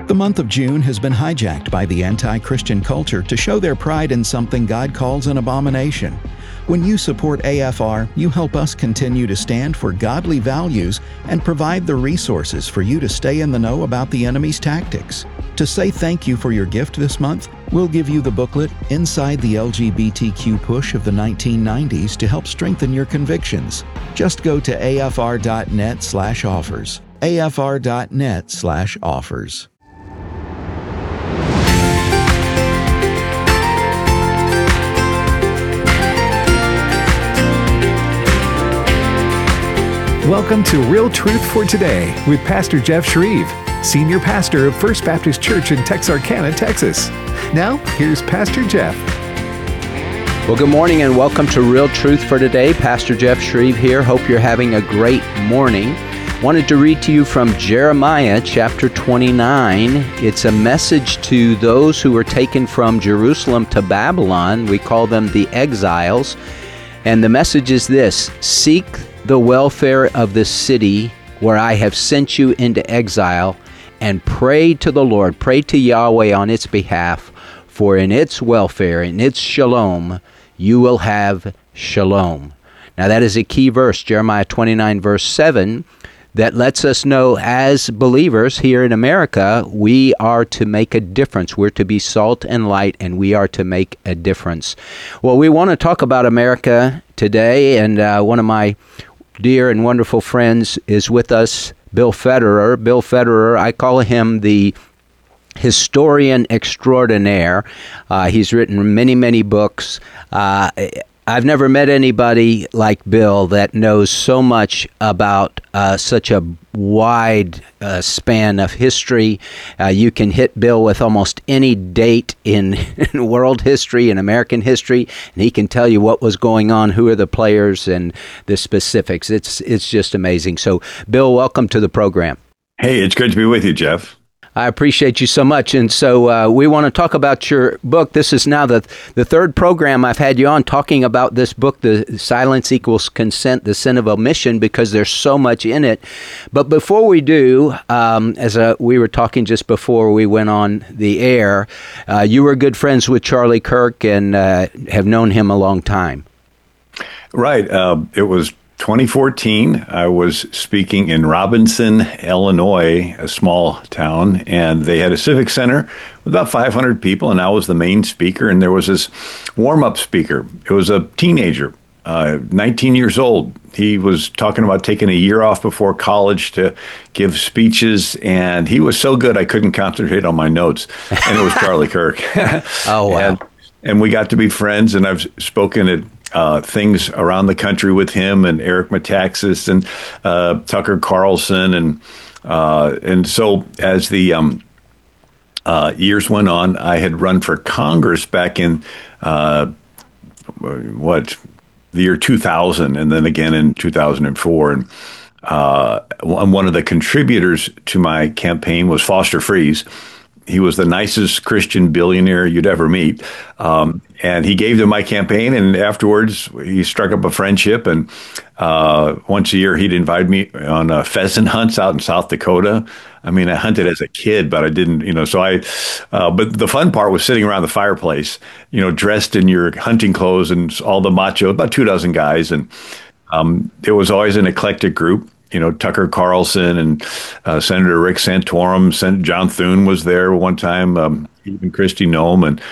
The month of June has been hijacked by the anti-Christian culture to show their pride in something God calls an abomination. When you support AFR, you help us continue to stand for godly values and provide the resources for you to stay in the know about the enemy's tactics. To say thank you for your gift this month, we'll give you the booklet Inside the LGBTQ Push of the 1990s to help strengthen your convictions. Just go to afr.net/offers. afr.net/offers. Welcome to Real Truth for Today with Pastor Jeff Shreve, Senior Pastor of First Baptist Church in Texarkana, Texas. Now, here's Pastor Jeff. Well, good morning and welcome to Real Truth for Today. Pastor Jeff Shreve here. Hope you're having a great morning. Wanted to read to you from Jeremiah chapter 29. It's a message to those who were taken from Jerusalem to Babylon. We call them the exiles. And the message is this: seek the welfare of the city where I have sent you into exile, and pray to the Lord, pray to Yahweh on its behalf, for in its welfare, in its shalom, you will have shalom. Now that is a key verse, Jeremiah 29 verse 7, that lets us know as believers here in America, we are to make a difference. We're to be salt and light, and we are to make a difference. Well, we want to talk about America today, and one of my dear and wonderful friends is with us, Bill Federer. Bill Federer, I call him the historian extraordinaire. He's written many, many books. I've never met anybody like Bill that knows so much about such a wide span of history. You can hit Bill with almost any date in world history and American history, and he can tell you what was going on, who are the players, and the specifics. It's just amazing. So, Bill, welcome to the program. Hey, it's good to be with you, Jeff. I appreciate you so much. And so we want to talk about your book. This is now the third program I've had you on talking about this book, The Silence Equals Consent, The Sin of Omission, because there's so much in it. But before we do, we were talking just before we went on the air, you were good friends with Charlie Kirk and have known him a long time. Right. It was 2014, I was speaking in Robinson, Illinois, a small town, and they had a civic center with about 500 people, and I was the main speaker, and there was this warm-up speaker. It was a teenager, 19 years old. He was talking about taking a year off before college to give speeches, and he was so good I couldn't concentrate on my notes, and it was Charlie Kirk. Oh, wow. And we got to be friends, and I've spoken at things around the country with him and Eric Metaxas and Tucker Carlson, and so as the years went on, I had run for Congress back in the year 2000, and then again in 2004, and one of the contributors to my campaign was Foster Friess. He was the nicest Christian billionaire you'd ever meet. And he gave to my campaign, and afterwards he struck up a friendship. And once a year he'd invite me on pheasant hunts out in South Dakota. I mean, I hunted as a kid, but I didn't, but the fun part was sitting around the fireplace, dressed in your hunting clothes and all the macho, about 24 guys. And it was always an eclectic group. Tucker Carlson and Senator Rick Santorum, Senator John Thune was there one time, even Kristi Noem, and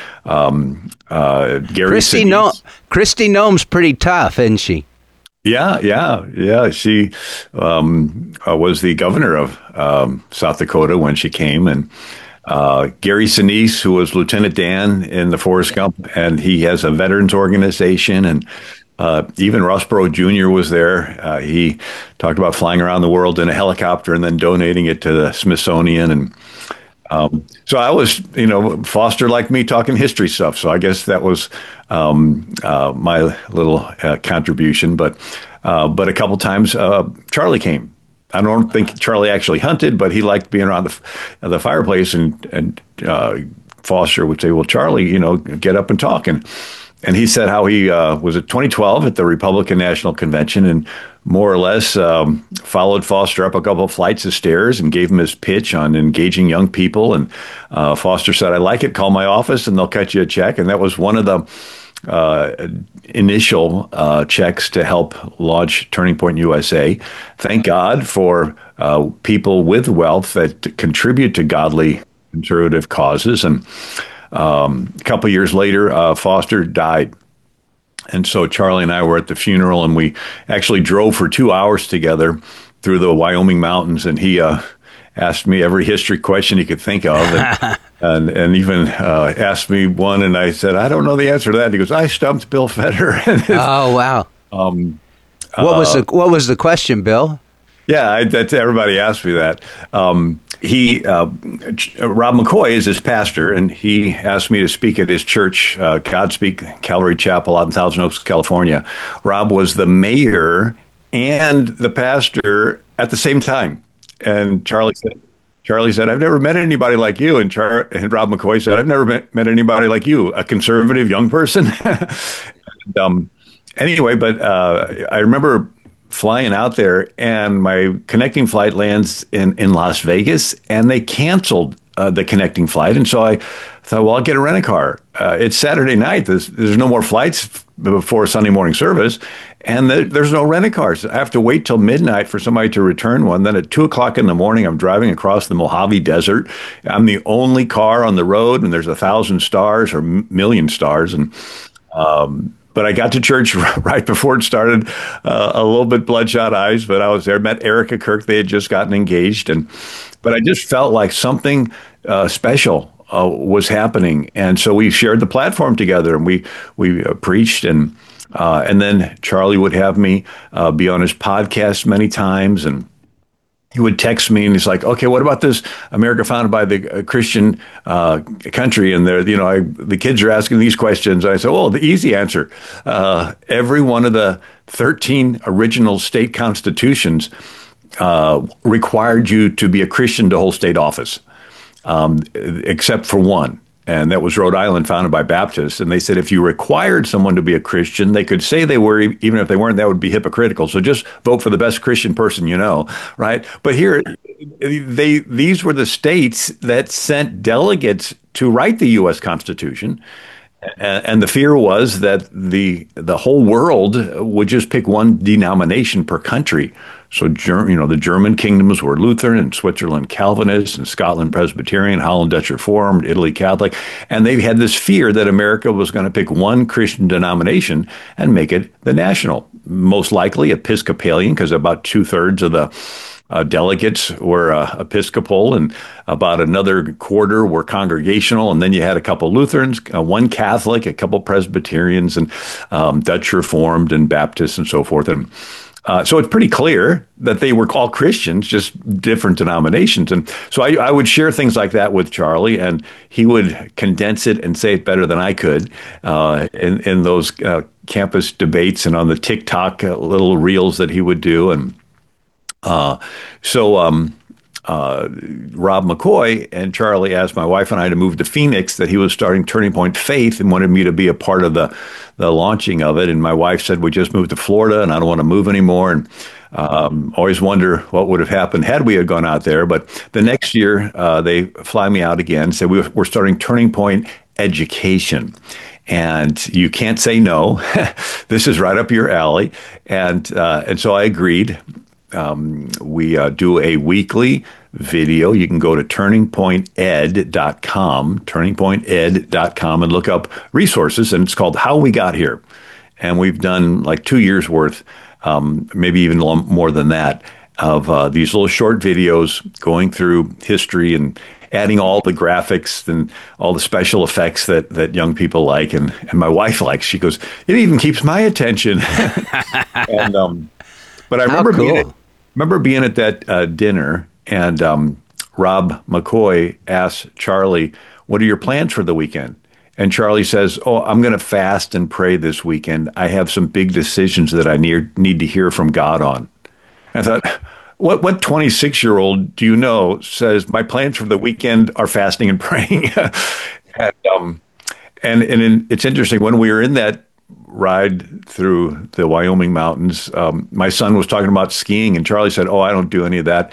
Gary Sinise. Kristi Noem's pretty tough, isn't she? Yeah. She was the governor of South Dakota when she came, and Gary Sinise, who was Lieutenant Dan in the Forrest Gump, and he has a veterans organization, and even Ross Perot Jr. was there. He talked about flying around the world in a helicopter and then donating it to the Smithsonian. And so I was, Foster liked me talking history stuff. So I guess that was my little contribution. But a couple times Charlie came. I don't think Charlie actually hunted, but he liked being around the fireplace. And Foster would say, well, Charlie, get up and talk. And And he said how he was at 2012 at the Republican National Convention and more or less followed Foster up a couple of flights of stairs and gave him his pitch on engaging young people. And Foster said, "I like it. Call my office and they'll cut you a check." And that was one of the initial checks to help launch Turning Point USA. Thank God for people with wealth that contribute to godly conservative causes. And a couple of years later, Foster died. And so Charlie and I were at the funeral, and we actually drove for 2 hours together through the Wyoming mountains. And he asked me every history question he could think of, and even asked me one. And I said, "I don't know the answer to that." And he goes, "I stumped Bill Fetter." Oh, wow. What was the question, Bill? Yeah, that's everybody asked me that. Rob McCoy is his pastor, and he asked me to speak at his church, Godspeak Calvary Chapel out in Thousand Oaks, California. Rob was the mayor and the pastor at the same time. And Charlie said, "I've never met anybody like you." And Rob McCoy said, "I've never met anybody like you, a conservative young person." Anyway, but I remember flying out there, and my connecting flight lands in Las Vegas, and they canceled the connecting flight. And so I thought, well, I'll get a rent-a-car. It's Saturday night. There's no more flights before Sunday morning service, and there's no rent-a-cars. I have to wait till midnight for somebody to return one. Then at 2 o'clock in the morning, I'm driving across the Mojave Desert. I'm the only car on the road, and there's 1,000 stars or million stars. And but I got to church right before it started, a little bit bloodshot eyes, but I was there, met Erica Kirk. They had just gotten engaged. But I just felt like something special was happening. And so we shared the platform together, and we preached. And then Charlie would have me be on his podcast many times. And he would text me, and he's like, "Okay, what about this America founded by the Christian country?" And the kids are asking these questions. I said, "Oh, the easy answer. Every one of the 13 original state constitutions required you to be a Christian to hold state office, except for one. And that was Rhode Island, founded by Baptists. And they said if you required someone to be a Christian, they could say they were, even if they weren't, that would be hypocritical. So just vote for the best Christian person you know, right?" But here, these were the states that sent delegates to write the U.S. Constitution. And the fear was that the whole world would just pick one denomination per country. So, the German kingdoms were Lutheran, and Switzerland Calvinist, and Scotland Presbyterian, Holland Dutch Reformed, Italy Catholic. And they had this fear that America was going to pick one Christian denomination and make it the national. Most likely Episcopalian, because about 2/3 of the delegates were Episcopal, and about another quarter were Congregational, and then you had a couple Lutherans, one Catholic, a couple Presbyterians, and Dutch Reformed and Baptists and so forth. And so it's pretty clear that they were all Christians, just different denominations. And so I would share things like that with Charlie, and he would condense it and say it better than I could in those campus debates and on the TikTok little reels that he would do. And Rob McCoy and Charlie asked my wife and I to move to Phoenix, that he was starting Turning Point Faith and wanted me to be a part of the launching of it. And my wife said, "We just moved to Florida and I don't want to move anymore." And always wonder what would have happened had we had gone out there. But the next year, they fly me out again, said we're starting Turning Point Education. And you can't say no. This is right up your alley. And so I agreed. We do a weekly video. You can go to turningpointed.com, and look up resources, and it's called How We Got Here. And we've done like 2 years worth, maybe even more than that, of these little short videos going through history and adding all the graphics and all the special effects that young people like, and my wife likes. She goes, "It even keeps my attention." But I remember being at that dinner, and Rob McCoy asked Charlie, "What are your plans for the weekend?" And Charlie says, "Oh, I'm going to fast and pray this weekend. I have some big decisions that I need to hear from God on." I thought, what 26-year-old do you know says my plans for the weekend are fasting and praying? It's interesting when we were in that ride through the Wyoming mountains. My son was talking about skiing, and Charlie said, "Oh, I don't do any of that.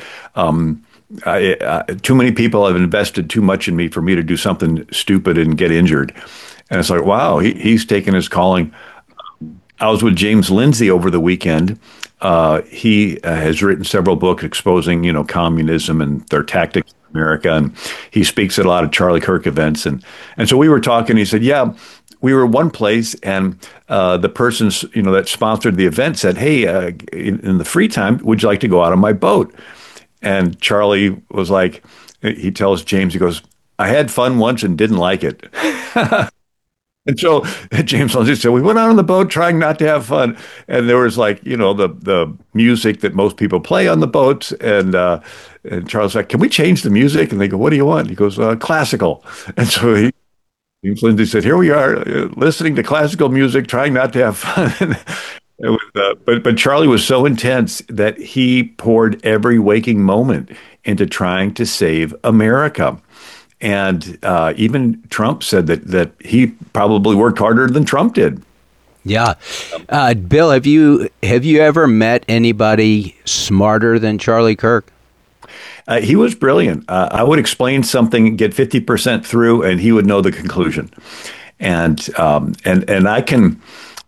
Too many people have invested too much in me for me to do something stupid and get injured." And it's like, wow, he's taken his calling. I was with James Lindsay over the weekend. He has written several books exposing, communism and their tactics in America, and he speaks at a lot of Charlie Kirk events. And so we were talking. He said, "Yeah, we were one place, and the person, that sponsored the event said, 'Hey, in the free time, would you like to go out on my boat?'" And Charlie was like, he tells James, he goes, "I had fun once and didn't like it." And so James Lindsay said, "We went out on the boat trying not to have fun." And there was the music that most people play on the boats. And Charles like, "Can we change the music?" And they go, "What do you want?" He goes, "Classical." And so James Lindsay said, "Here we are listening to classical music, trying not to have fun." But Charlie was so intense that he poured every waking moment into trying to save America. And even Trump said that he probably worked harder than Trump did. Yeah. Bill, have you ever met anybody smarter than Charlie Kirk? He was brilliant. I would explain something, get 50% through, and he would know the conclusion. And I can,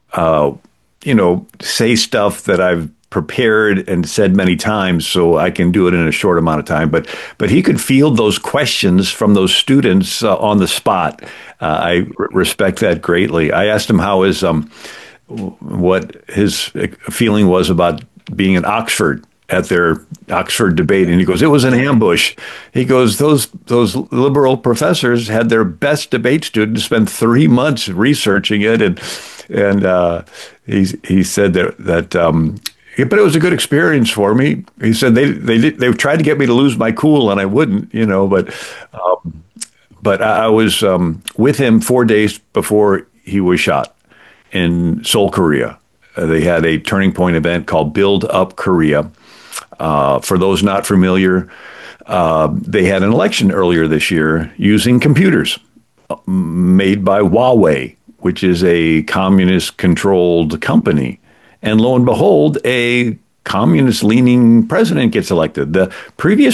say stuff that I've prepared and said many times, so I can do it in a short amount of time. But he could field those questions from those students on the spot. I respect that greatly. I asked him how what his feeling was about being in Oxford at their Oxford debate, and he goes, "It was an ambush." He goes, "Those liberal professors had their best debate students spend 3 months researching it," and he said that. But it was a good experience for me. He said they tried to get me to lose my cool, and I wouldn't, But I was with him 4 days before he was shot in Seoul, Korea. They had a Turning Point event called Build Up Korea. For those not familiar, they had an election earlier this year using computers made by Huawei, which is a communist-controlled company. And lo and behold, a communist-leaning president gets elected. The previous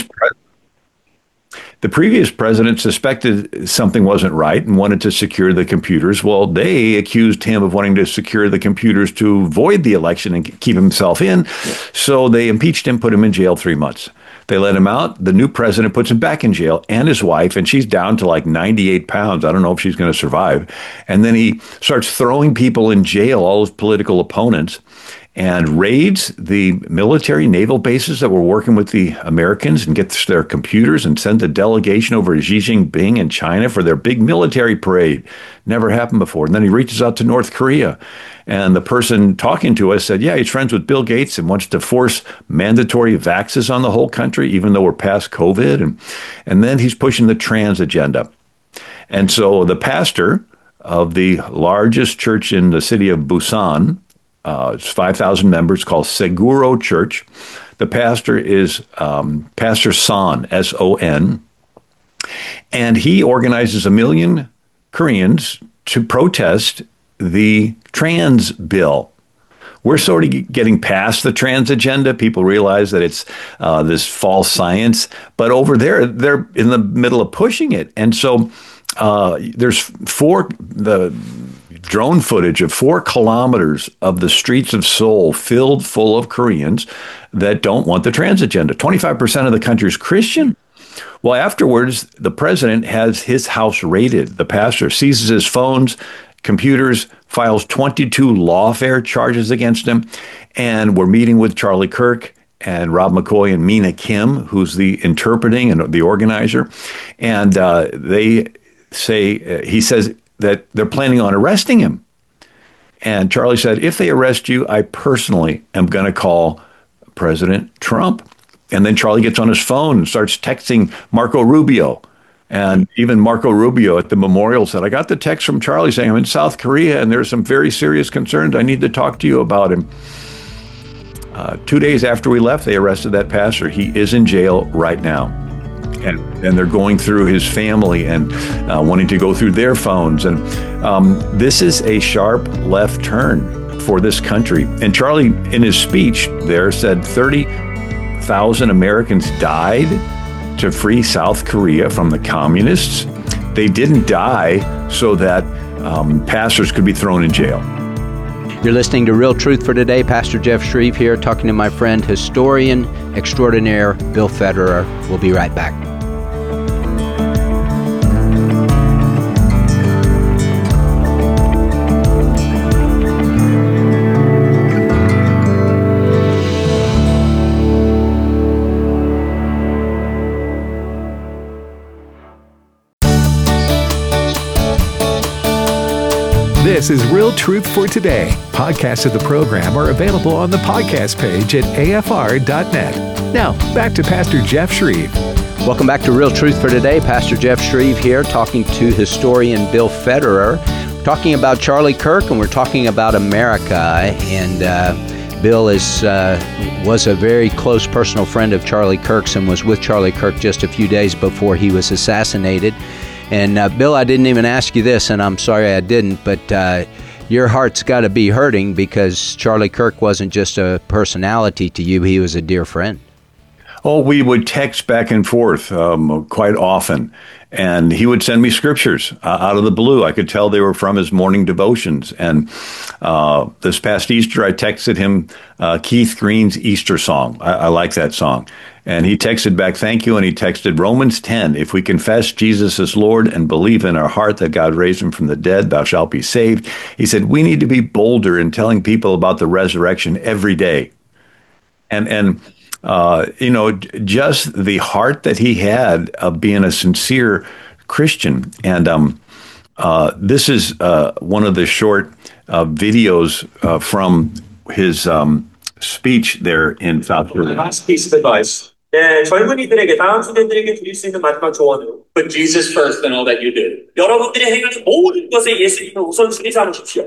president suspected something wasn't right and wanted to secure the computers. Well, they accused him of wanting to secure the computers to void the election and keep himself in. So they impeached him, put him in jail 3 months. They let him out. The new president puts him back in jail, and his wife, and she's down to like 98 pounds. I don't know if she's going to survive. And then he starts throwing people in jail, all his political opponents, and raids the military naval bases that were working with the Americans and gets their computers and sends a delegation over to Xi Jinping in China for their big military parade. Never happened before. And then he reaches out to North Korea. And the person talking to us said, yeah, he's friends with Bill Gates and wants to force mandatory vaxes on the whole country, even though we're past COVID. And then he's pushing the trans agenda. And so the pastor of the largest church in the city of Busan, it's 5,000 members, called Seguro Church. The pastor is Pastor Son, S-O-N. And he organizes 1 million Koreans to protest the trans bill. We're sort of getting past the trans agenda. People realize that it's this false science. But over there, they're in the middle of pushing it. And so there's the drone footage of 4 kilometers of the streets of Seoul filled full of Koreans that don't want the trans agenda. 25% of the country is Christian. Well, afterwards, the president has his house raided. The pastor seizes his phones, computers, files 22 lawfare charges against him. And we're meeting with Charlie Kirk and Rob McCoy and Mina Kim, who's the interpreting and the organizer. And they say, he says that they're planning on arresting him. And Charlie said, if they arrest you, I personally am going to call President Trump. And then Charlie gets on his phone and starts texting Marco Rubio. And even Marco Rubio at the memorial said, I got the text from Charlie saying I'm in South Korea and there's some very serious concerns. I need to talk to you about him. 2 days after we left, they arrested that pastor. He is in jail right now. and they're going through his family and wanting to go through their phones. And this is a sharp left turn for this country. And Charlie, in his speech there, said 30,000 Americans died to free South Korea from the communists. They didn't die so that pastors could be thrown in jail. You're listening to Real Truth for Today. Pastor Jeff Shreve here, talking to my friend, historian extraordinaire Bill Federer. We'll be right back. This is Real Truth for Today. Podcasts of the program are available on the podcast page at afr.net. Now, back to Pastor Jeff Shreve. Welcome back to Real Truth for Today. Pastor Jeff Shreve here, talking to historian Bill Federer. We're talking about Charlie Kirk, and we're talking about America. And Bill was a very close personal friend of Charlie Kirk's and was with Charlie Kirk just a few days before he was assassinated. And Bill, I didn't even ask you this, and I'm sorry I didn't, but your heart's got to be hurting because Charlie Kirk wasn't just a personality to you, he was a dear friend. Oh, we would text back and forth quite often, and he would send me scriptures out of the blue. I could tell they were from his morning devotions. And this past Easter, I texted him Keith Green's Easter song. I like that song. And he texted back, thank you. And he texted Romans 10, if we confess Jesus as Lord and believe in our heart that God raised him from the dead, thou shalt be saved. He said, we need to be bolder in telling people about the resurrection every day. And just the heart that he had of being a sincere Christian. And this is one of the short videos from his speech there in South Korea. Last piece of advice. 네, 젊은이들에게, 다음 세대들에게 드릴 수 있는 마지막 조언은 Put Jesus first in all that you do. 여러분들이 행하는 모든 것에 예수님을 우선순위 삼으십시오.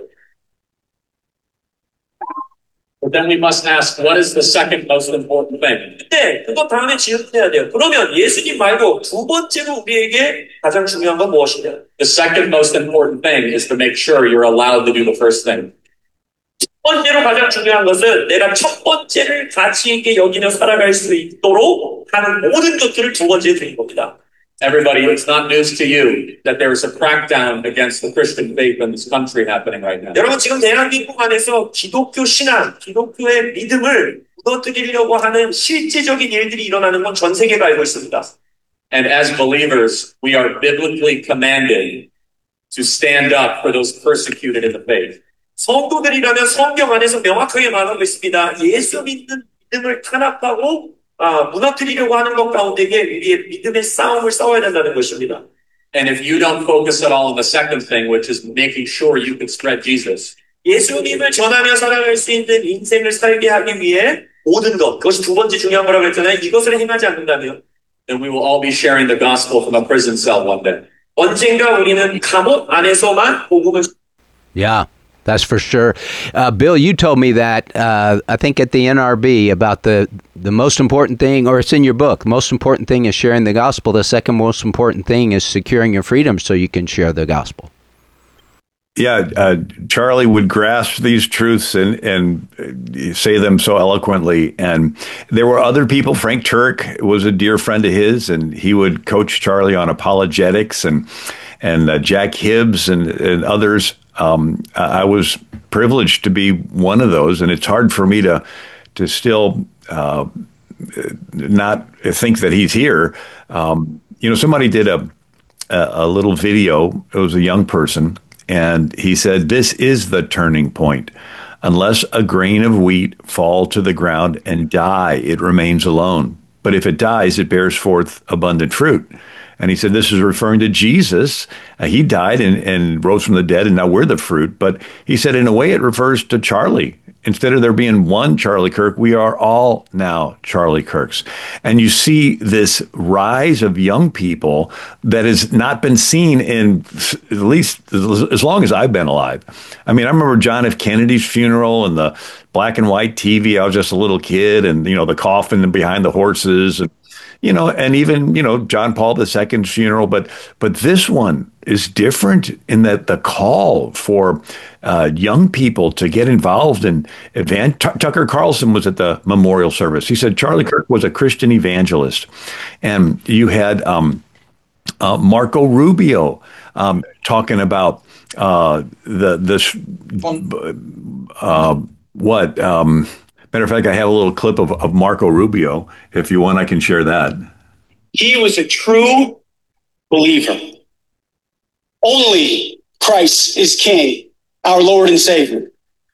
But then we must ask, what is the second most important thing? 네, 그거 다음에 질문해야 돼요. 그러면 예수님 말고 두 번째로 우리에게 가장 중요한 건 무엇이냐? The second most important thing is to make sure you're allowed to do the first thing. 첫 번째로 가장 중요한 것은 내가 첫 번째를 가치 있게 여기며 살아갈 수 있도록 하는 모든 것들을 두 번째에 드린 겁니다. Everybody, it's not news to you that there is a crackdown against the Christian faith in this country happening right now. 여러분, 지금 대한민국 안에서 기독교 신앙, 기독교의 믿음을 무너뜨리려고 하는 실제적인 일들이 일어나는 건 전 세계가 알고 있습니다. And as believers, we are biblically commanded to stand up for those persecuted in the faith. 성도들이라면 성경 안에서 명확하게 말하고 있습니다. 예수 믿는 믿음을 탄압하고 무너뜨리려고 하는 것 가운데에 우리의 믿음의 싸움을 싸워야 된다는 것입니다. And if you don't focus at all on the second thing, which is making sure you can spread Jesus. 예수님을 전하며 살아갈 수 있는 인생을 살게 하기 위해 모든 것, 그것이 두 번째 중요한 거라고 했잖아요. 이것을 행하지 않는다면 then we will all be sharing the gospel from a prison cell one day. 언젠가 우리는 감옥 안에서만 복음을 Yeah. That's for sure. Bill, you told me that, I think at the NRB, about the most important thing, or it's in your book, the most important thing is sharing the gospel. The second most important thing is securing your freedom so you can share the gospel. Yeah, Charlie would grasp these truths and say them so eloquently. And there were other people. Frank Turk was a dear friend of his, and he would coach Charlie on apologetics, and Jack Hibbs and others. I was privileged to be one of those, and it's hard for me to still not think that he's here. Somebody did a little video. It was a young person, and he said, "This is the turning point. Unless a grain of wheat fall to the ground and die, it remains alone. But if it dies, it bears forth abundant fruit." And he said this is referring to Jesus. He died and rose from the dead, and now we're the fruit. But he said, in a way, it refers to Charlie. Instead of there being one Charlie Kirk, we are all now Charlie Kirks. And you see this rise of young people that has not been seen in at least as long as I've been alive. I mean, I remember John F. Kennedy's funeral and the black and white TV. I was just a little kid, and, the coffin behind the horses. and even, John Paul II's funeral, but this one is different in that the call for young people to get involved in Tucker Carlson was at the memorial service. He said Charlie Kirk was a Christian evangelist, and you had Marco Rubio talking about what. Matter of fact, I have a little clip of Marco Rubio. If you want, I can share that. He was a true believer. Only Christ is King, our Lord and Savior.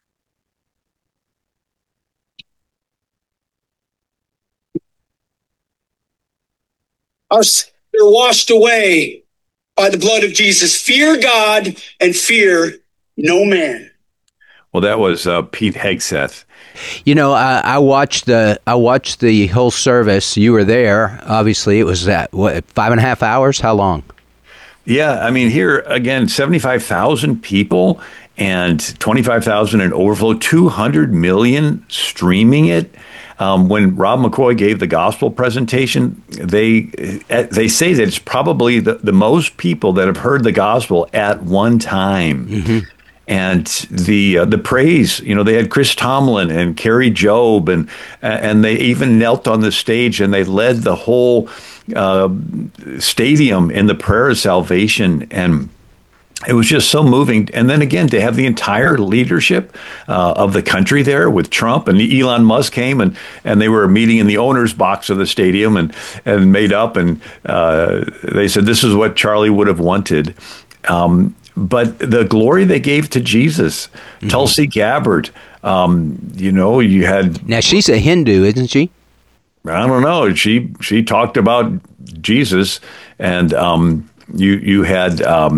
Our sins are washed away by the blood of Jesus. Fear God and fear no man. Well, that was Pete Hegseth. I watched the whole service. You were there. Obviously, it was 5.5 hours. How long? Yeah, I mean, here again, 75,000 people and 25,000 in overflow, 200 million streaming it. When Rob McCoy gave the gospel presentation, they say that it's probably the most people that have heard the gospel at one time. Mm-hmm. And the praise, they had Chris Tomlin and Carrie Job, and they even knelt on the stage and they led the whole stadium in the prayer of salvation. And it was just so moving. And then again, to have the entire leadership of the country there with Trump, and Elon Musk came and they were meeting in the owner's box of the stadium and made up. And they said, this is what Charlie would have wanted. But the glory they gave to Jesus, mm-hmm. Tulsi Gabbard, you had... Now, she's a Hindu, isn't she? I don't know. She talked about Jesus, and you had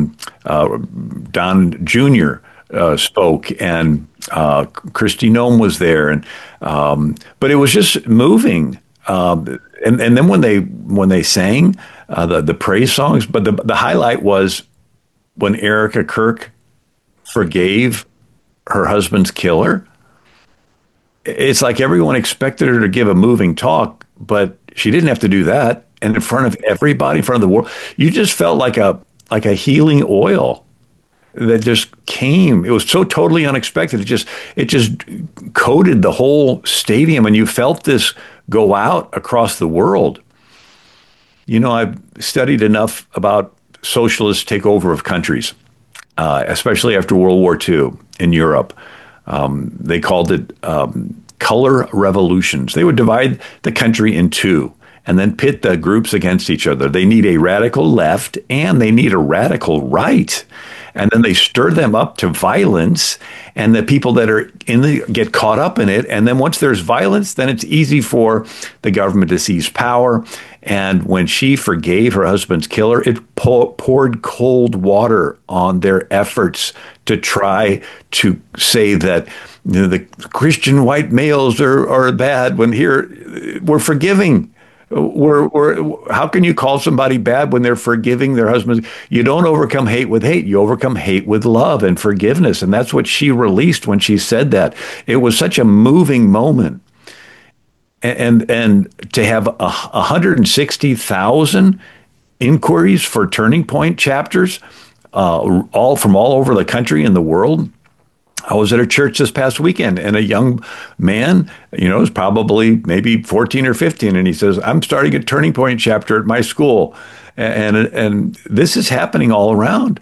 Don Jr. Spoke, and Kristi Noem was there, and but it was just moving. And then when they sang the praise songs, but the highlight was when Erica Kirk forgave her husband's killer. It's like everyone expected her to give a moving talk, but she didn't have to do that. And in front of everybody, in front of the world, you just felt like a healing oil that just came. It was so totally unexpected. It just coated the whole stadium, and you felt this go out across the world. I've studied enough about socialist takeover of countries, especially after World War II in Europe. They called it color revolutions. They would divide the country in two and then pit the groups against each other. They need a radical left and they need a radical right. And then they stir them up to violence, and the people that are get caught up in it. And then once there's violence, then it's easy for the government to seize power. And when she forgave her husband's killer, it poured cold water on their efforts to try to say that the Christian white males are bad, when here we're forgiving. How can you call somebody bad when they're forgiving their husbands? You don't overcome hate with hate. You overcome hate with love and forgiveness. And that's what she released when she said that. It was such a moving moment. And to have 160,000 inquiries for Turning Point chapters, all from all over the country and the world. I was at a church this past weekend, and a young man, was probably maybe 14 or 15, and he says, I'm starting a Turning Point chapter at my school. And this is happening all around.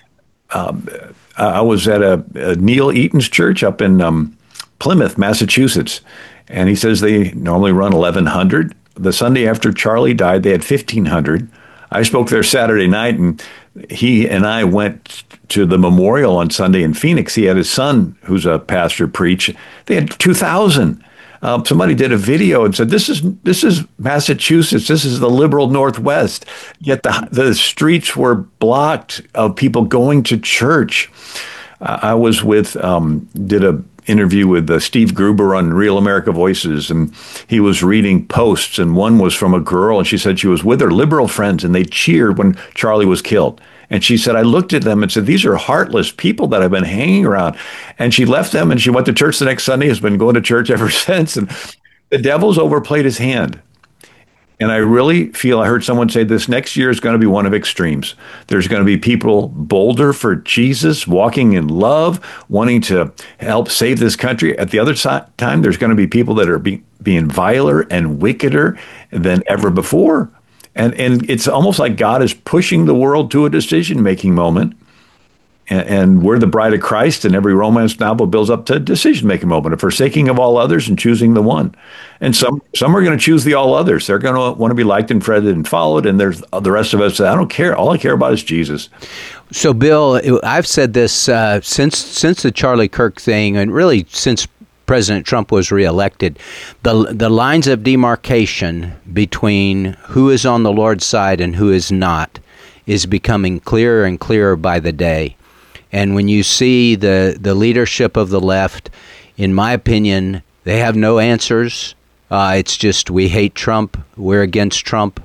I was at a Neil Eaton's church up in Plymouth, Massachusetts, and he says they normally run 1,100. The Sunday after Charlie died, they had 1,500. I spoke there Saturday night, and he and I went to the memorial on Sunday in Phoenix. He had his son, who's a pastor, preach. They had 2,000. Somebody did a video and said, "This is Massachusetts. This is the liberal Northwest." Yet the streets were blocked of people going to church. I was did a interview with Steve Gruber on Real America Voices, and he was reading posts, and one was from a girl, and she said she was with her liberal friends, and they cheered when Charlie was killed. And she said, I looked at them and said, these are heartless people that I've been hanging around. And she left them, and she went to church the next Sunday, has been going to church ever since. And the devil's overplayed his hand. And I really feel, I heard someone say this next year is going to be one of extremes. There's going to be people bolder for Jesus, walking in love, wanting to help save this country. At the other time, there's going to be people that are being viler and wickeder than ever before. And it's almost like God is pushing the world to a decision-making moment. And we're the bride of Christ, and every romance novel builds up to a decision-making moment, a forsaking of all others and choosing the one. And some are going to choose the all others. They're going to want to be liked and friended and followed, and there's the rest of us that I don't care. All I care about is Jesus. So, Bill, I've said this since the Charlie Kirk thing, and really since President Trump was reelected, the lines of demarcation between who is on the Lord's side and who is not is becoming clearer and clearer by the day. And when you see the leadership of the left, in my opinion, they have no answers. It's just, we hate Trump, we're against Trump.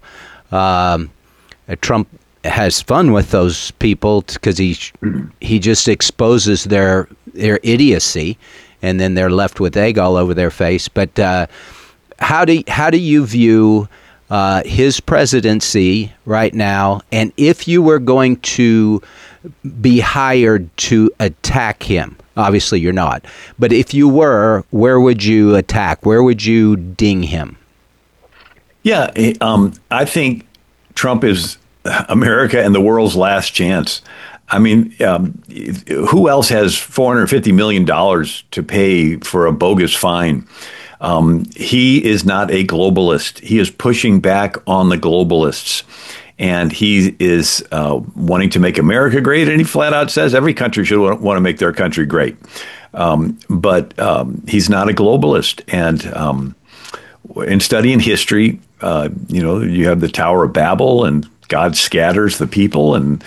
Trump has fun with those people because he just exposes their idiocy, and then they're left with egg all over their face. But how do you view his presidency right now? And if you were going to be hired to attack him, obviously you're not, but if you were, where would you attack? Where would you ding him? Yeah, I think Trump is America and the world's last chance. I mean, who else has $450 million to pay for a bogus fine? He is not a globalist. He is pushing back on the globalists. And he is wanting to make America great. And he flat out says every country should want to make their country great. But he's not a globalist. And in studying history, you have the Tower of Babel, and God scatters the people and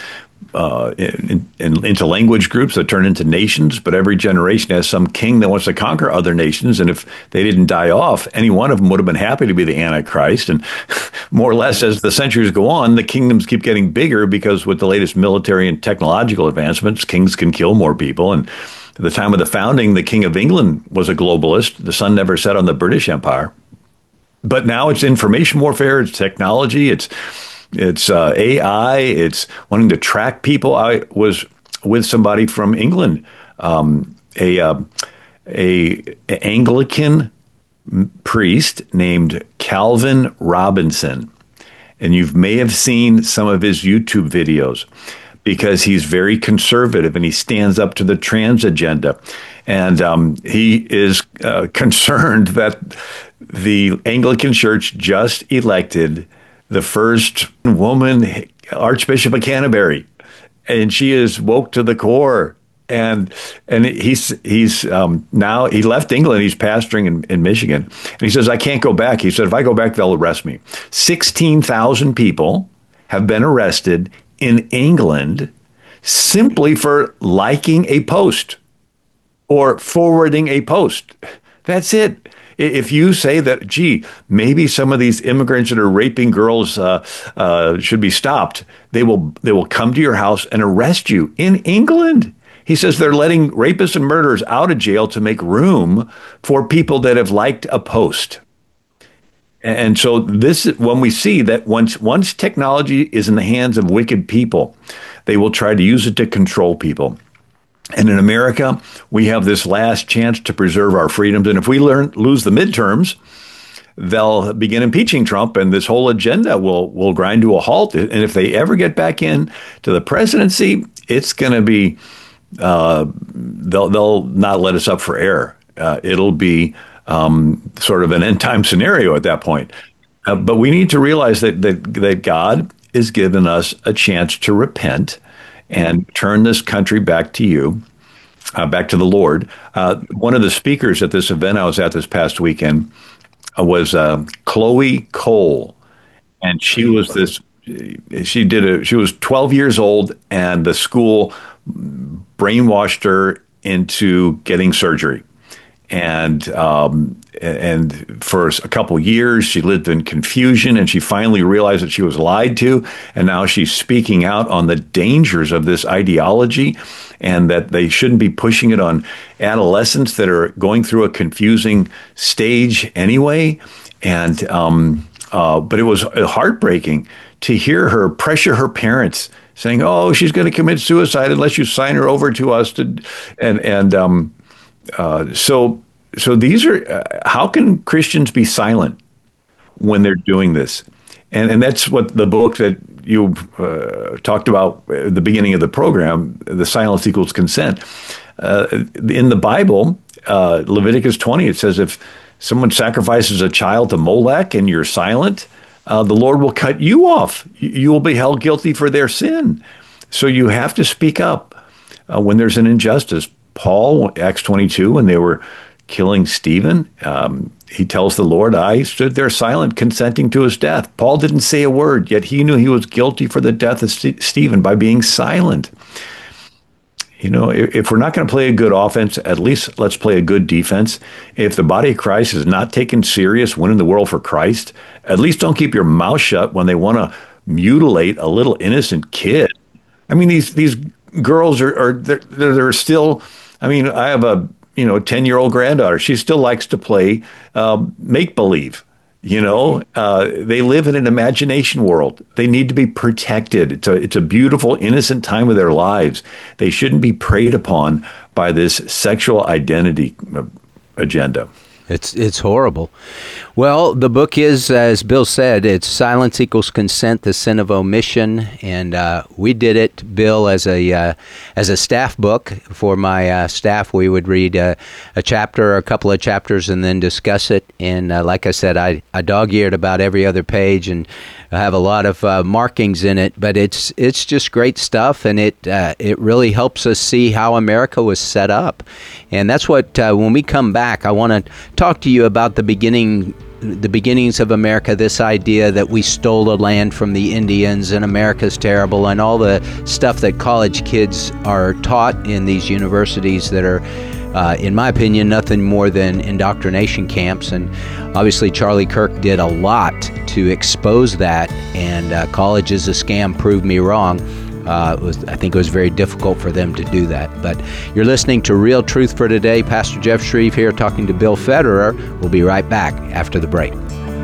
into language groups that turn into nations. But every generation has some king that wants to conquer other nations. And if they didn't die off, any one of them would have been happy to be the Antichrist. And more or less, as the centuries go on, the kingdoms keep getting bigger because with the latest military and technological advancements, kings can kill more people. And at the time of the founding, the King of England was a globalist. The sun never set on the British Empire. But now it's information warfare, it's technology, it's AI, it's wanting to track people. I was with somebody from England, a Anglican priest named Calvin Robinson. And you may have seen some of his YouTube videos because he's very conservative and he stands up to the trans agenda. And he is concerned that the Anglican Church just elected the first woman Archbishop of Canterbury, and she is woke to the core. And he's now, he left England. He's pastoring in Michigan, and he says, I can't go back. He said, if I go back, they'll arrest me. 16,000 people have been arrested in England simply for liking a post or forwarding a post. That's it. If you say that, gee, maybe some of these immigrants that are raping girls should be stopped, they will come to your house and arrest you in England. He says they're letting rapists and murderers out of jail to make room for people that have liked a post. And so this is when we see that once technology is in the hands of wicked people, they will try to use it to control people. And in America, we have this last chance to preserve our freedoms. And if we lose the midterms, they'll begin impeaching Trump, and this whole agenda will grind to a halt. And if they ever get back in to the presidency, it's going to be they'll not let us up for air. It'll be sort of an end time scenario at that point. But we need to realize that God has given us a chance to repent and turn this country back to you, back to the Lord. One of the speakers at this event I was at this past weekend was Chloe Cole, and she was she was 12 years old, and the school brainwashed her into getting surgery. And for a couple of years, she lived in confusion, and she finally realized that she was lied to. And now she's speaking out on the dangers of this ideology, and that they shouldn't be pushing it on adolescents that are going through a confusing stage anyway. And But it was heartbreaking to hear her pressure her parents, saying, "Oh, she's going to commit suicide unless you sign her over to us." So these are how can Christians be silent when they're doing this? And that's what the book that you talked about at the beginning of the program, The Silence Equals Consent. In the Bible, Leviticus 20, it says if someone sacrifices a child to Molech and you're silent, the Lord will cut you off. You will be held guilty for their sin. So you have to speak up when there's an injustice. Paul, Acts 22, when they were killing Stephen, he tells the Lord, I stood there silent, consenting to his death. Paul didn't say a word, yet he knew he was guilty for the death of Stephen by being silent. You know, if we're not going to play a good offense, at least let's play a good defense. If the body of Christ is not taken serious, winning the world for Christ, at least don't keep your mouth shut when they want to mutilate a little innocent kid. I mean, these girls they're still. I mean, I have a 10-year-old granddaughter. She still likes to play make believe. They live in an imagination world. They need to be protected. It's a beautiful, innocent time of their lives. They shouldn't be preyed upon by this sexual identity agenda. It's horrible. Well, the book is, as Bill said, it's Silence Equals Consent, the Sin of Omission, and we did it, Bill, as a staff book for my staff. We would read a chapter or a couple of chapters and then discuss it. And like I said, I dog-eared about every other page, and I have a lot of markings in it. But it's just great stuff, and it really helps us see how America was set up. And that's what when we come back, I want to talk to you about the beginnings of America, this idea that we stole the land from the Indians and America's terrible, and all the stuff that college kids are taught in these universities that are, in my opinion, nothing more than indoctrination camps. And obviously Charlie Kirk did a lot to expose that, and college is a scam proved me wrong. I think it was very difficult for them to do that. But you're listening to Real Truth for Today. Pastor Jeff Shreve here talking to Bill Federer. We'll be right back after the break.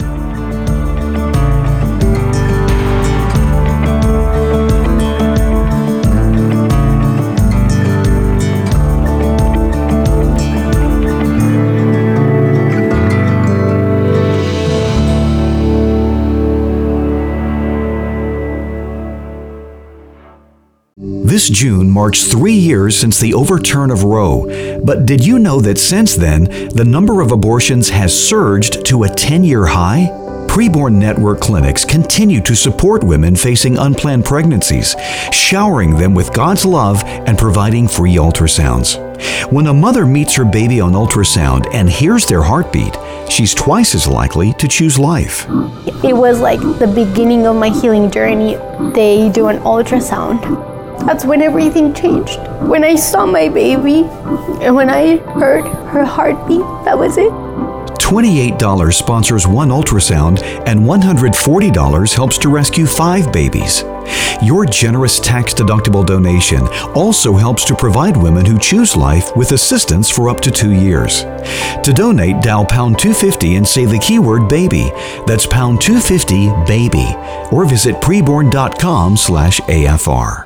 This June marks 3 years since the overturn of Roe, but did you know that since then, the number of abortions has surged to a 10-year high? Preborn Network clinics continue to support women facing unplanned pregnancies, showering them with God's love and providing free ultrasounds. When a mother meets her baby on ultrasound and hears their heartbeat, she's twice as likely to choose life. It was like the beginning of my healing journey. They do an ultrasound. That's when everything changed. When I saw my baby and when I heard her heartbeat, that was it. $28 sponsors one ultrasound and $140 helps to rescue 5 babies. Your generous tax-deductible donation also helps to provide women who choose life with assistance for up to 2 years. To donate, dial pound 250 and say the keyword baby. That's pound 250 baby, or visit preborn.com/AFR.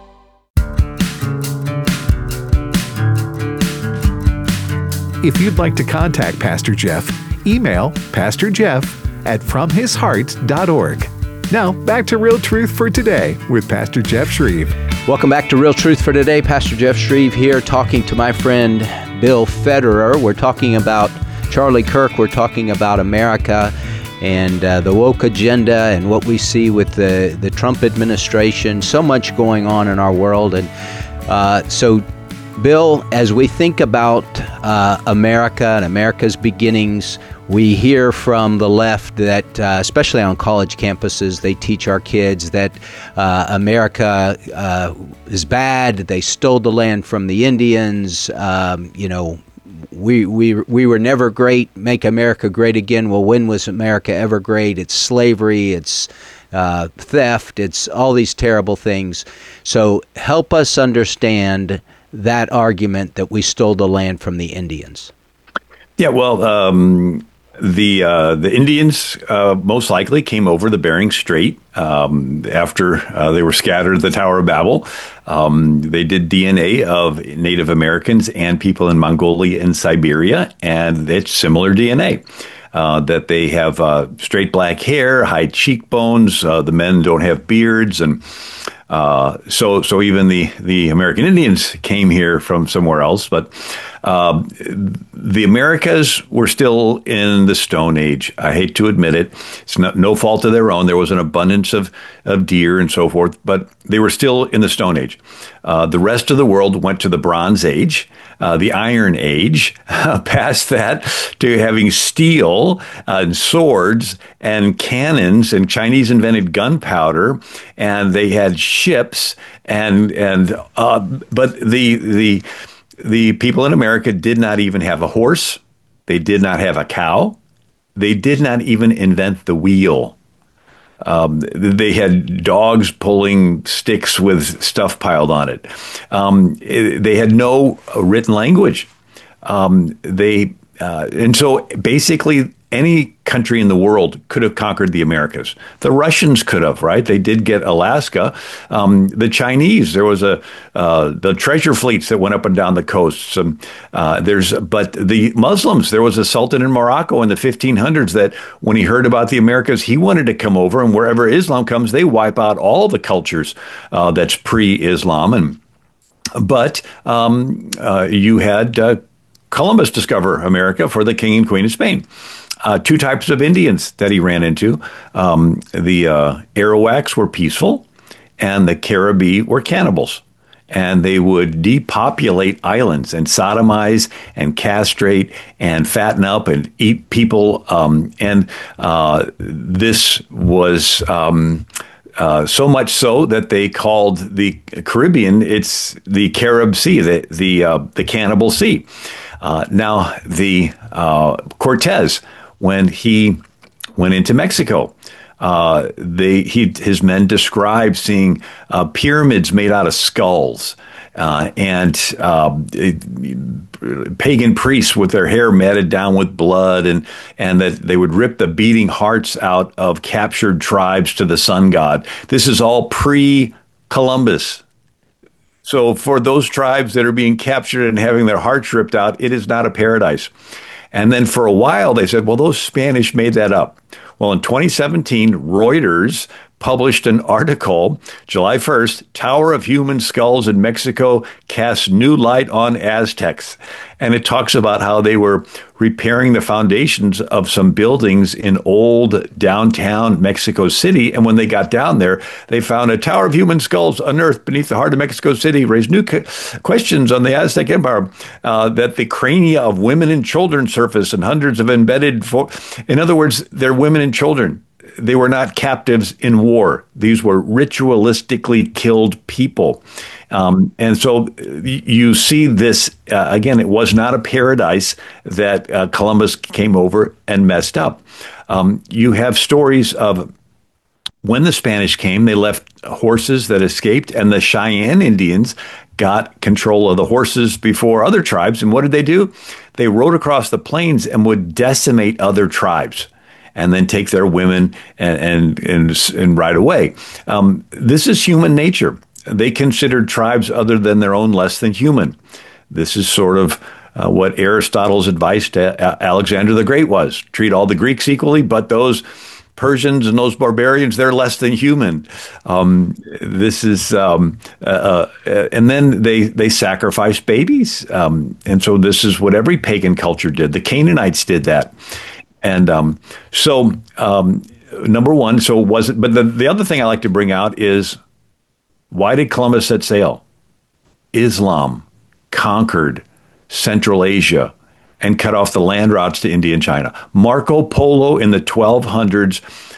If you'd like to contact Pastor Jeff, email pastorjeff@fromhisheart.org. Now, back to Real Truth for Today with Pastor Jeff Shreve. Welcome back to Real Truth for Today. Pastor Jeff Shreve here talking to my friend Bill Federer. We're talking about Charlie Kirk. We're talking about America and the woke agenda and what we see with the Trump administration. So much going on in our world. And so Bill, as we think about America and America's beginnings, we hear from the left that, especially on college campuses, they teach our kids that America is bad. They stole the land from the Indians. We were never great. Make America great again. Well, when was America ever great? It's slavery. It's theft. It's all these terrible things. So help us understand that argument that we stole the land from the Indians. Yeah, well, The Indians most likely came over the Bering Strait after they were scattered at the Tower of Babel. They did DNA of Native Americans and people in Mongolia and Siberia, and it's similar DNA. That they have straight black hair, high cheekbones. The men don't have beards, and so even the American Indians came here from somewhere else. But the Americas were still in the Stone Age. I hate to admit it. It's no fault of their own. There was an abundance of deer and so forth, but they were still in the Stone Age. The rest of the world went to the Bronze Age, the Iron Age, past that to having steel and swords and cannons, and Chinese invented gunpowder, and they had ships, but the people in America did not even have a horse. They did not have a cow. They did not even invent the wheel. They had dogs pulling sticks with stuff piled on it. They had no written language. And so basically any country in the world could have conquered the Americas. The Russians could have, right? They did get Alaska. The Chinese, there was the treasure fleets that went up and down the coasts. But the Muslims, there was a sultan in Morocco in the 1500s that when he heard about the Americas, he wanted to come over, and wherever Islam comes, they wipe out all the cultures that's pre-Islam. But you had Columbus discover America for the King and Queen of Spain. Two types of Indians that he ran into. The Arawaks were peaceful, and the Caribbee were cannibals. And they would depopulate islands and sodomize and castrate and fatten up and eat people. This was so much so that they called the Caribbean, it's the Carib Sea, the Cannibal Sea. Now, the Cortez, when he went into Mexico, his men described seeing pyramids made out of skulls and pagan priests with their hair matted down with blood, and that they would rip the beating hearts out of captured tribes to the sun god. This is all pre-Columbus. So for those tribes that are being captured and having their hearts ripped out, it is not a paradise. And then for a while, they said, well, those Spanish made that up. Well, in 2017, Reuters published an article, July 1st, Tower of Human Skulls in Mexico casts new light on Aztecs. And it talks about how they were repairing the foundations of some buildings in old downtown Mexico City. And when they got down there, they found a Tower of Human Skulls unearthed beneath the heart of Mexico City, raised new questions on the Aztec Empire, that the crania of women and children surface and hundreds of embedded. In other words, they're women and children. They were not captives in war. These were ritualistically killed people. And so you see this, again, it was not a paradise that Columbus came over and messed up. You have stories of when the Spanish came, they left horses that escaped, and the Cheyenne Indians got control of the horses before other tribes. And what did they do? They rode across the plains and would decimate other tribes, and then take their women and ride away. This is human nature. They considered tribes other than their own less than human. This is sort of what Aristotle's advice to Alexander the Great was. Treat all the Greeks equally, but those Persians and those barbarians, they're less than human. This is, and then they sacrifice babies. And so this is what every pagan culture did. The Canaanites did that. And number one, so was it? But the other thing I like to bring out is, why did Columbus set sail? Islam conquered Central Asia and cut off the land routes to India and China. Marco Polo in the 1200s,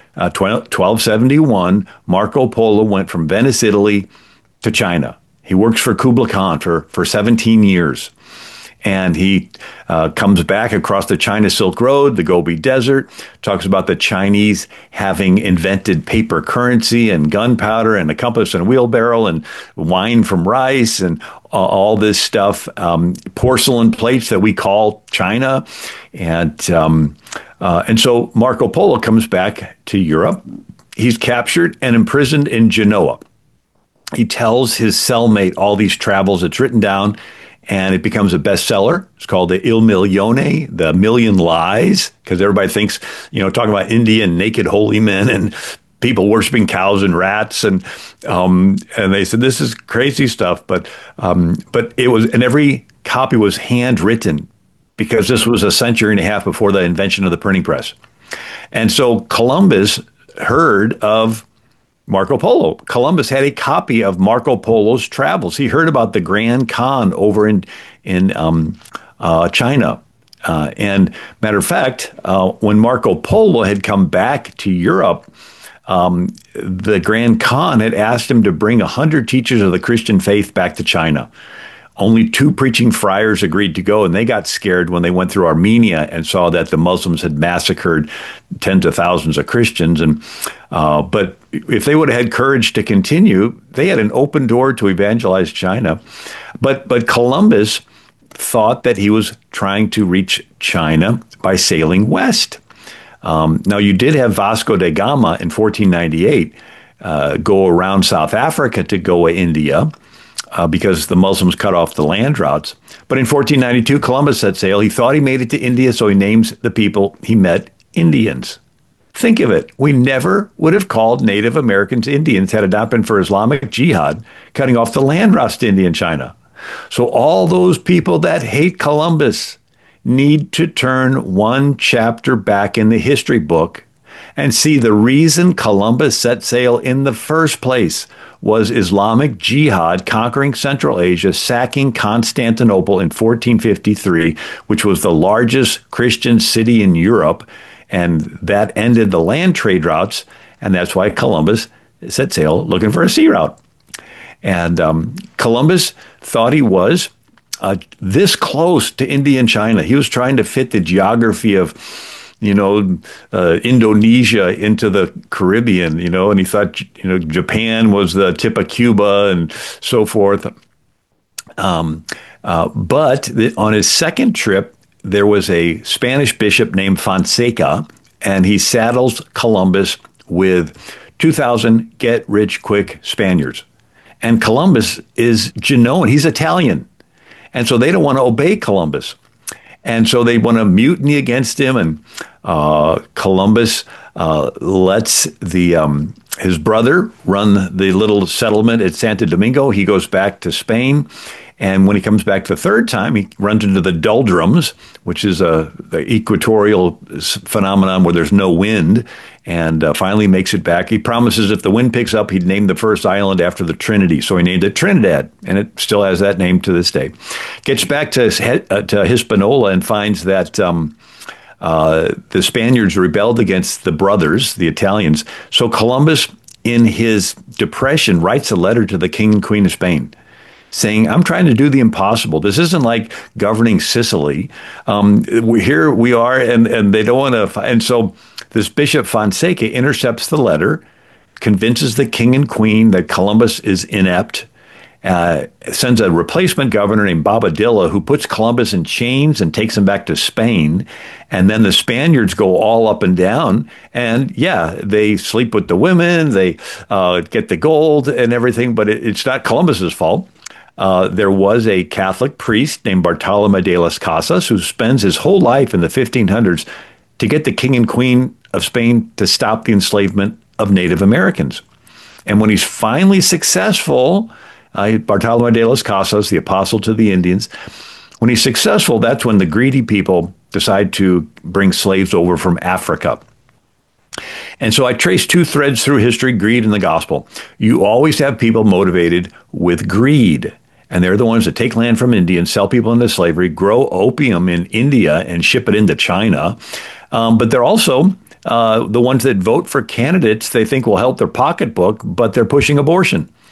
1271, Marco Polo went from Venice, Italy to China. He works for Kublai Khan for 17 years. And he comes back across the China Silk Road, the Gobi Desert, talks about the Chinese having invented paper currency and gunpowder and a compass and a wheelbarrow and wine from rice and all this stuff, porcelain plates that we call China. And so Marco Polo comes back to Europe. He's captured and imprisoned in Genoa. He tells his cellmate all these travels. It's written down, and it becomes a bestseller. It's called the Il Milione, the Million Lies, because everybody thinks, talking about India and naked holy men and people worshiping cows and rats, and they said this is crazy stuff. But it was, and every copy was handwritten because this was a century and a half before the invention of the printing press. And so Columbus heard of Marco Polo. Columbus had a copy of Marco Polo's travels. He heard about the Grand Khan over in China. And matter of fact, when Marco Polo had come back to Europe, the Grand Khan had asked him to bring 100 teachers of the Christian faith back to China. Only 2 preaching friars agreed to go, and they got scared when they went through Armenia and saw that the Muslims had massacred tens of thousands of Christians. But if they would have had courage to continue, they had an open door to evangelize China. But Columbus thought that he was trying to reach China by sailing west. Now, you did have Vasco da Gama in 1498 go around South Africa to Goa, India, because the Muslims cut off the land routes. But in 1492, Columbus set sail. He thought he made it to India, so he names the people he met Indians. Think of it. We never would have called Native Americans Indians had it not been for Islamic Jihad cutting off the land routes to India and China. So all those people that hate Columbus need to turn one chapter back in the history book and see the reason Columbus set sail in the first place was Islamic Jihad conquering Central Asia, sacking Constantinople in 1453, which was the largest Christian city in Europe, and that ended the land trade routes, and that's why Columbus set sail looking for a sea route. And Columbus thought he was this close to India and China. He was trying to fit the geography of Indonesia into the Caribbean, and he thought, Japan was the tip of Cuba and so forth. But on his second trip, there was a Spanish bishop named Fonseca, and he saddles Columbus with 2,000 get-rich-quick Spaniards. And Columbus is Genoan. He's Italian. And so they don't want to obey Columbus. And so they want to mutiny against him, and Columbus lets his brother run the little settlement at Santo Domingo. He goes back to Spain, and when he comes back the third time, he runs into the doldrums, which is the equatorial phenomenon where there's no wind, and finally makes it back. He promises if the wind picks up, he'd name the first island after the Trinity. So he named it Trinidad, and it still has that name to this day. Gets back to Hispaniola and finds that the Spaniards rebelled against the brothers, the Italians. So Columbus, in his depression, writes a letter to the King and Queen of Spain, saying, I'm trying to do the impossible. This isn't like governing Sicily. Here we are, and they don't want to. And so this Bishop Fonseca intercepts the letter, convinces the king and queen that Columbus is inept, sends a replacement governor named Bobadilla, who puts Columbus in chains and takes him back to Spain. And then the Spaniards go all up and down. And yeah, they sleep with the women, they get the gold and everything, but it's not Columbus's fault. There was a Catholic priest named Bartolome de las Casas who spends his whole life in the 1500s to get the king and queen of Spain to stop the enslavement of Native Americans. And when he's finally successful, Bartolome de las Casas, the apostle to the Indians, when he's successful, that's when the greedy people decide to bring slaves over from Africa. And so I trace 2 threads through history, greed and the gospel. You always have people motivated with greed. And they're the ones that take land from Indians, sell people into slavery, grow opium in India and ship it into China. But they're also the ones that vote for candidates they think will help their pocketbook, but they're pushing abortion.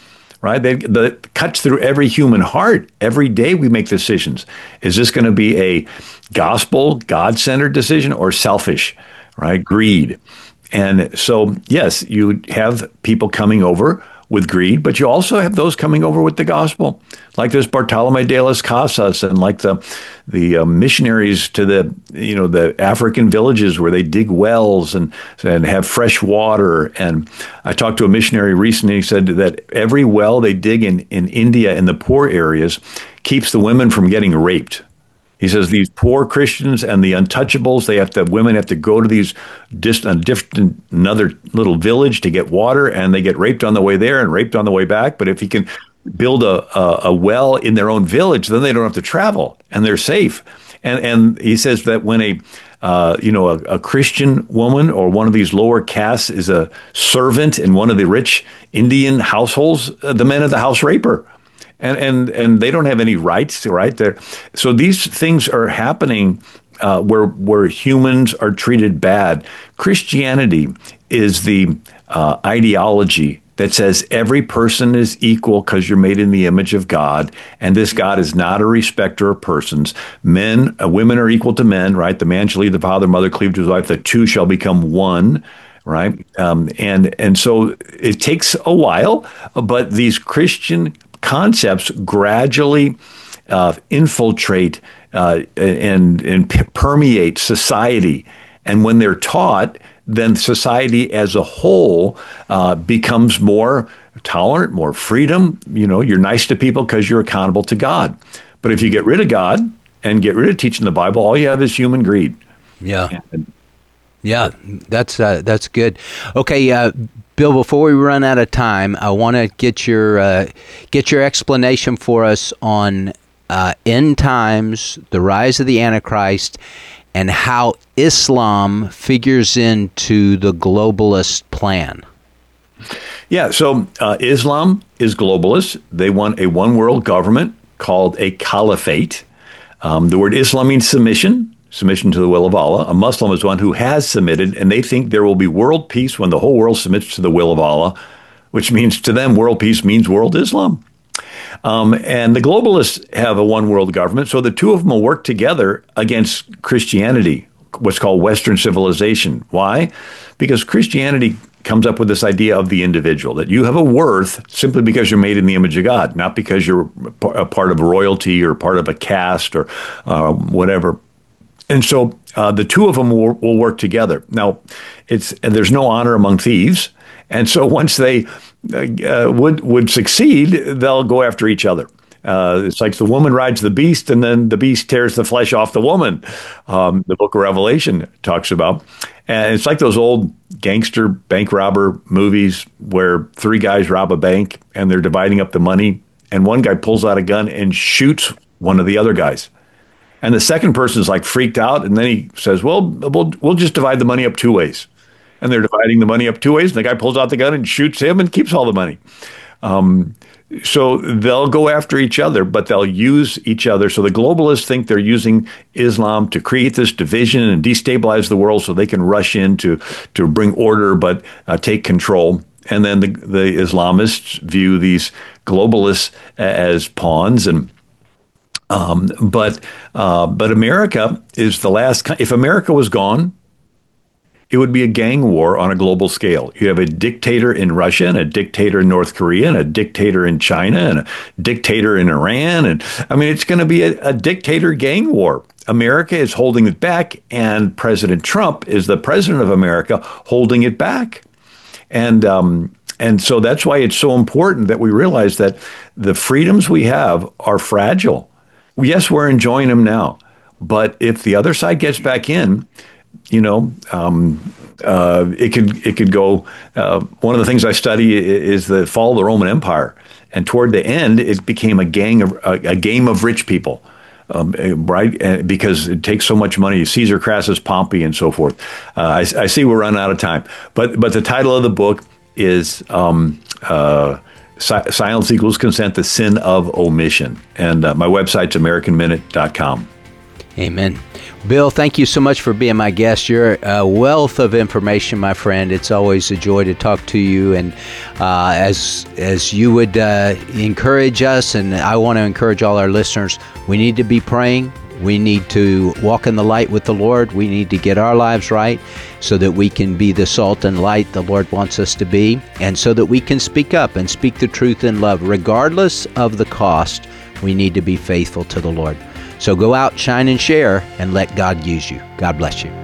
right? That cuts through every human heart. Every day we make decisions. Is this going to be a gospel, God-centered decision or selfish, right? Greed. And so, yes, you have people coming over with greed, but you also have those coming over with the gospel, like this Bartolomé de las Casas, and like the missionaries to the African villages where they dig wells and have fresh water. And I talked to a missionary recently. He said that every well they dig in India in the poor areas keeps the women from getting raped. He says these poor Christians and the untouchables, women have to go to these another little village to get water, and they get raped on the way there and raped on the way back. But if he can build a well in their own village, then they don't have to travel and they're safe. And he says that when a Christian woman or one of these lower castes is a servant in one of the rich Indian households, the men of the house rape her. And they don't have any rights, right? So these things are happening where humans are treated bad. Christianity is the ideology that says every person is equal because you're made in the image of God, and this God is not a respecter of persons. Women are equal to men, right? The man shall leave the father, mother, cleave to his wife. The two shall become one. Right. And so it takes a while, but these Christian concepts gradually infiltrate and permeate society. And when they're taught, then society as a whole becomes more tolerant, more freedom. You're nice to people because you're accountable to God. But if you get rid of God and get rid of teaching the Bible, all you have is human greed. Yeah. Yeah, that's good. Okay, Bill, before we run out of time, I want to get your explanation for us on end times, the rise of the Antichrist, and how Islam figures into the globalist plan. Yeah, so Islam is globalist. They want a one-world government called a caliphate. The word Islam means submission to the will of Allah. A Muslim is one who has submitted, and they think there will be world peace when the whole world submits to the will of Allah, which means to them world peace means world Islam. And the globalists have a one world government, so the two of them will work together against Christianity, what's called Western civilization. Why? Because Christianity comes up with this idea of the individual, that you have a worth simply because you're made in the image of God, not because you're a part of royalty or part of a caste or whatever. And so the two of them will work together. Now, there's no honor among thieves. And so once they would succeed, they'll go after each other. It's like the woman rides the beast, and then the beast tears the flesh off the woman. The book of Revelation talks about. And it's like those old gangster bank robber movies where three guys rob a bank and they're dividing up the money. And one guy pulls out a gun and shoots one of the other guys. And the second person is like freaked out. And then he says, well, we'll just divide the money up two ways. And they're dividing the money up two ways. And the guy pulls out the gun and shoots him and keeps all the money. So they'll go after each other, but they'll use each other. So the globalists think they're using Islam to create this division and destabilize the world so they can rush in to bring order, but take control. And then the Islamists view these globalists as pawns. And but America is the last. If America was gone, it would be a gang war on a global scale. You have a dictator in Russia and a dictator in North Korea and a dictator in China and a dictator in Iran. And I mean, it's going to be a dictator gang war. America is holding it back, and President Trump is the president of America holding it back. And so that's why it's so important that we realize that the freedoms we have are fragile. Yes, we're enjoying them now, but if the other side gets back in, it could go. One of the things I study is the fall of the Roman Empire, and toward the end, it became a game of rich people, right? Because it takes so much money. Caesar, Crassus, Pompey, and so forth. I see we're running out of time, but the title of the book is Silence Equals Consent: The Sin of Omission, and my website's AmericanMinute.com. Amen. Bill, thank you so much for being my guest. You're a wealth of information, my friend. It's always a joy to talk to you. And as you would encourage us, and I want to encourage all our listeners, we need to be praying. We need to walk in the light with the Lord. We need to get our lives right so that we can be the salt and light the Lord wants us to be, and so that we can speak up and speak the truth in love. Regardless of the cost, we need to be faithful to the Lord. So go out, shine, and share, and let God use you. God bless you.